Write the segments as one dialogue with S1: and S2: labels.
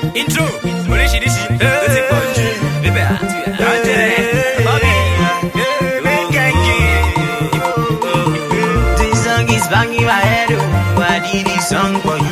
S1: Intro, oríṣiríṣi, ló ti pọ̀ jù. Bébè àti àjẹ́, bọ́bí,
S2: This song is banging my head, oh, I did this song for you.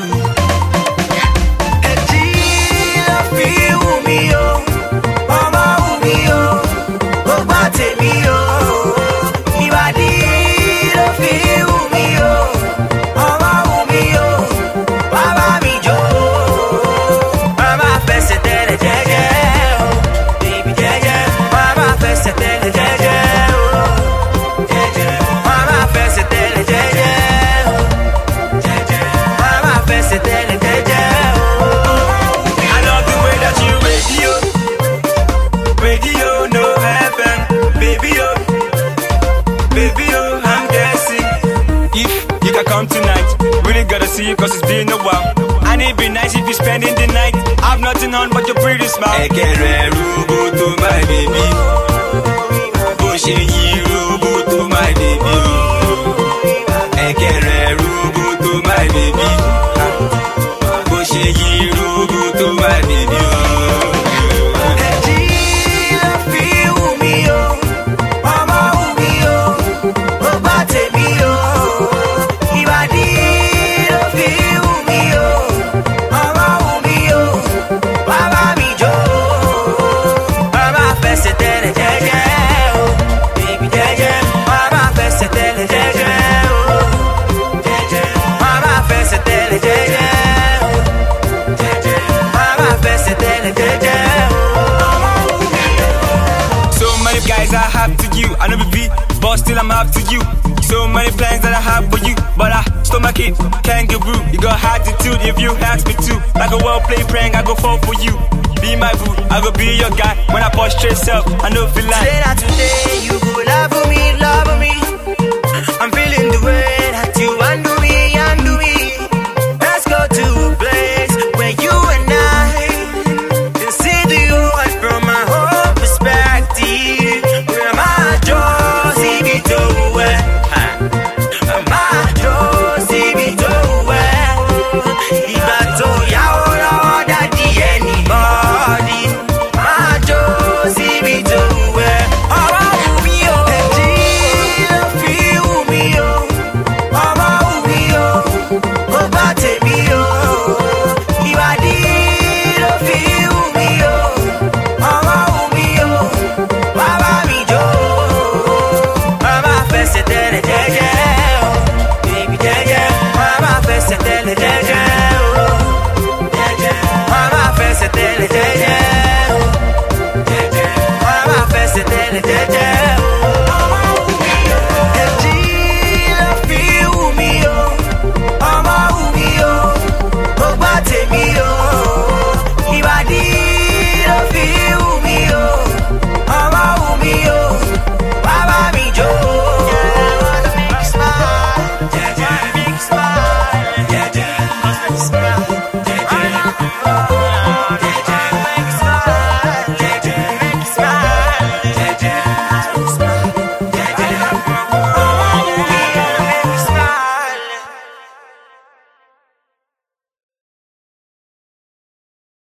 S3: Come tonight, really gotta see you cause it's been a while. And it'd be nice if you're spending the night. I've nothing on but your pretty smile.
S4: I can rub to my baby. Pushing you to my baby. I can rub to my baby. Pushing you to my baby.
S3: I have to you, I never be, but still I'm up to you. So many plans that I have for you, but I stomach it, can't get rude. You got attitude if you ask me to. Like a well-played prank, I go fall for you. Be my boo, I go be your guy. When I push straight up, I know feel like
S2: today, not today, you go love me, love me.